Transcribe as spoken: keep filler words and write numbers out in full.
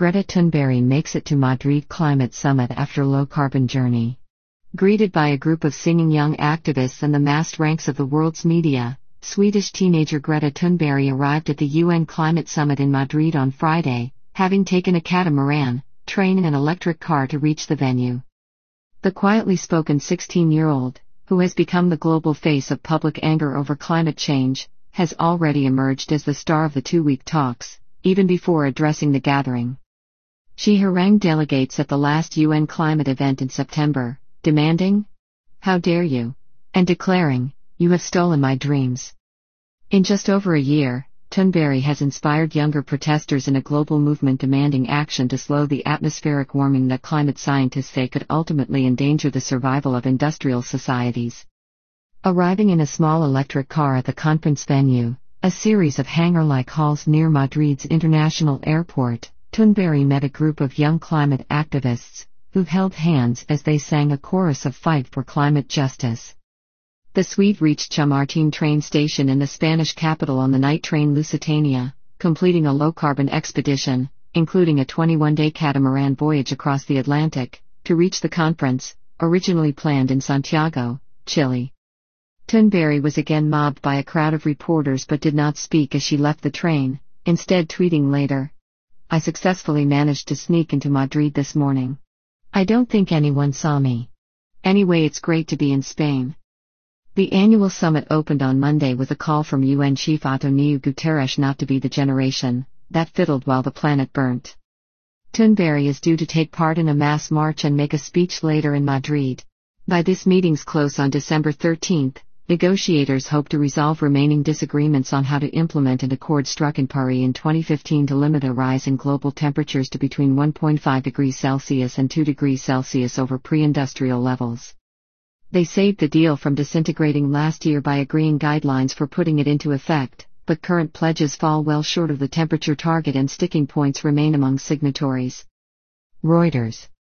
Greta Thunberg makes it to Madrid Climate Summit after low-carbon journey. Greeted by a group of singing young activists and the massed ranks of the world's media, Swedish teenager Greta Thunberg arrived at the U N Climate Summit in Madrid on Friday, having taken a catamaran, train and an electric car to reach the venue. The quietly spoken sixteen-year-old, who has become the global face of public anger over climate change, has already emerged as the star of the two-week talks, even before addressing the gathering. She harangued delegates at the last U N climate event in September, demanding, "How dare you?" and declaring, "You have stolen my dreams." In just over a year, Thunberg has inspired younger protesters in a global movement demanding action to slow the atmospheric warming that climate scientists say could ultimately endanger the survival of industrial societies. Arriving in a small electric car at the conference venue, a series of hangar-like halls near Madrid's international airport, Thunberg met a group of young climate activists, who held hands as they sang a chorus of fight for climate justice. The Swede reached Chamartín train station in the Spanish capital on the night train Lusitania, completing a low-carbon expedition, including a twenty-one-day catamaran voyage across the Atlantic, to reach the conference, originally planned in Santiago, Chile. Thunberg was again mobbed by a crowd of reporters but did not speak as she left the train, instead tweeting later, "I successfully managed to sneak into Madrid this morning. I don't think anyone saw me. Anyway, it's great to be in Spain." The annual summit opened on Monday with a call from U N Chief António Guterres not to be the generation that fiddled while the planet burnt. Thunberg is due to take part in a mass march and make a speech later in Madrid. By this meeting's close on December thirteenth, negotiators hope to resolve remaining disagreements on how to implement an accord struck in Paris in twenty fifteen to limit a rise in global temperatures to between one point five degrees Celsius and two degrees Celsius over pre-industrial levels. They saved the deal from disintegrating last year by agreeing guidelines for putting it into effect, but current pledges fall well short of the temperature target and sticking points remain among signatories. Reuters.